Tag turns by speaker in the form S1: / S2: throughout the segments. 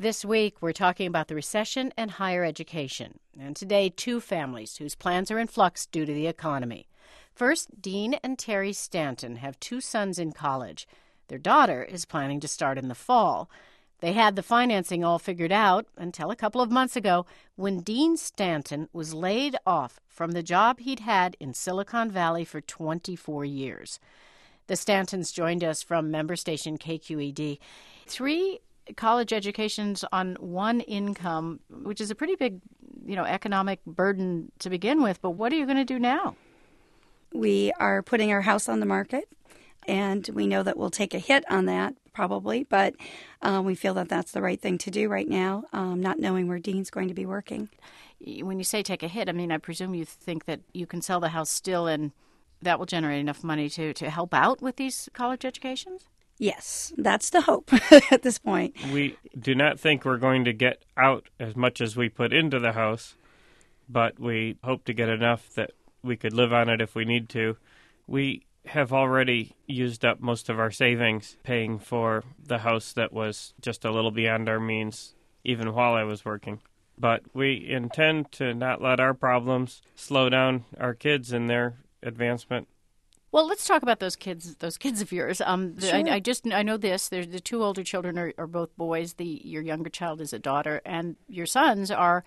S1: This week, we're talking about the recession and higher education. And today, two families whose plans are in flux due to the economy. First, Dean and Terry Stanton have two sons in college. Their daughter is planning to start in the fall. They had the financing all figured out until a couple of months ago when Dean Stanton was laid off from the job he'd had in Silicon Valley for 24 years. The Stantons joined us from member station KQED. Three college educations on one income, which is a pretty big, economic burden to begin with. But what are you going to do now?
S2: We are putting our house on the market, and we know that we'll take a hit on that probably, but we feel that that's the right thing to do right now, not knowing where Dean's going to be working.
S1: When you say take a hit, I presume you think that you can sell the house still and that will generate enough money to help out with these college educations?
S2: Yes, that's the hope at this point.
S3: We do not think we're going to get out as much as we put into the house, but we hope to get enough that we could live on it if we need to. We have already used up most of our savings paying for the house that was just a little beyond our means, even while I was working. But we intend to not let our problems slow down our kids in their advancement.
S1: Well, let's talk about those kids of yours.
S2: Sure.
S1: I know this. There's the two older children are both boys. Your younger child is a daughter, and your sons are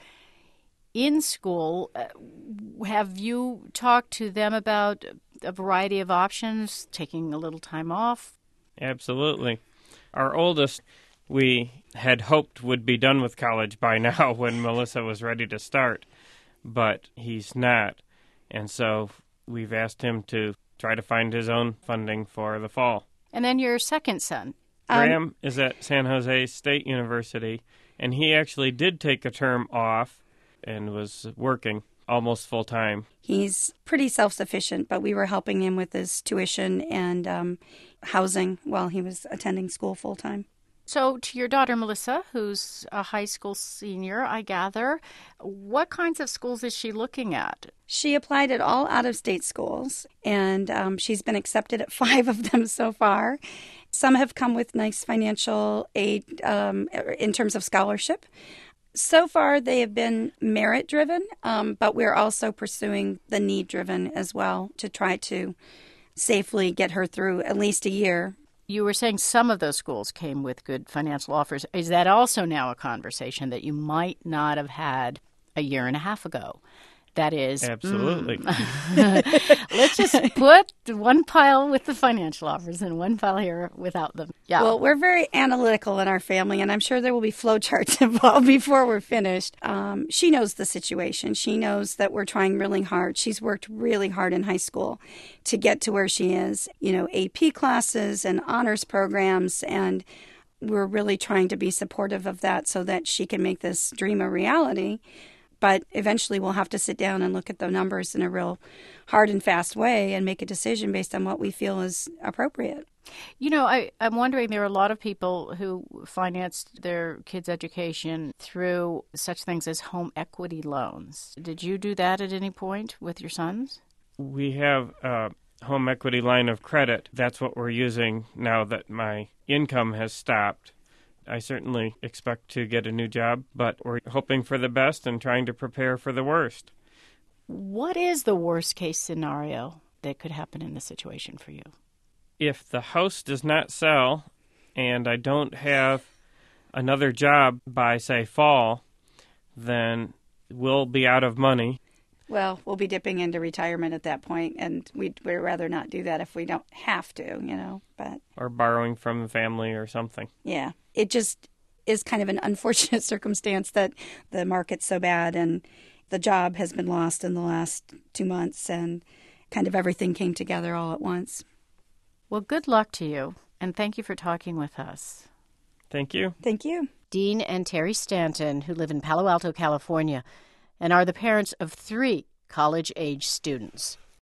S1: in school. Have you talked to them about a variety of options, taking a little time off?
S3: Absolutely. Our oldest, we had hoped would be done with college by now when Melissa was ready to start, but he's not. And so we've asked him to try to find his own funding for the fall.
S1: And then your second son?
S3: Graham is at San Jose State University, and he actually did take a term off and was working almost full-time.
S2: He's pretty self-sufficient, but we were helping him with his tuition and housing while he was attending school full-time.
S1: So to your daughter, Melissa, who's a high school senior, I gather, what kinds of schools is she looking at?
S2: She applied at all out-of-state schools, and she's been accepted at 5 of them so far. Some have come with nice financial aid in terms of scholarship. So far, they have been merit-driven, but we're also pursuing the need-driven as well to try to safely get her through at least a year.
S1: You were saying some of those schools came with good financial offers. Is that also now a conversation that you might not have had a year and a half ago? That is...
S3: Absolutely.
S1: Let's just put one pile with the financial offers and one pile here without them. Yeah.
S2: Well, we're very analytical in our family, and I'm sure there will be flowcharts involved before we're finished. She knows the situation. She knows that we're trying really hard. She's worked really hard in high school to get to where she is. AP classes and honors programs, and we're really trying to be supportive of that so that she can make this dream a reality. But eventually we'll have to sit down and look at the numbers in a real hard and fast way and make a decision based on what we feel is appropriate.
S1: I'm wondering, there are a lot of people who financed their kids' education through such things as home equity loans. Did you do that at any point with your sons?
S3: We have a home equity line of credit. That's what we're using now that my income has stopped. I certainly expect to get a new job, but we're hoping for the best and trying to prepare for the worst.
S1: What is the worst-case scenario that could happen in this situation for you?
S3: If the house does not sell and I don't have another job by, say, fall, then we'll be out of money.
S2: Well, we'll be dipping into retirement at that point, and we'd rather not do that if we don't have to, but...
S3: Or borrowing from the family or something.
S2: Yeah. It just is kind of an unfortunate circumstance that the market's so bad and the job has been lost in the last 2 months, and kind of everything came together all at once.
S1: Well, good luck to you, and thank you for talking with us.
S3: Thank you.
S2: Thank you.
S1: Dean and Terry Stanton, who live in Palo Alto, California, and are the parents of 3 college-age students.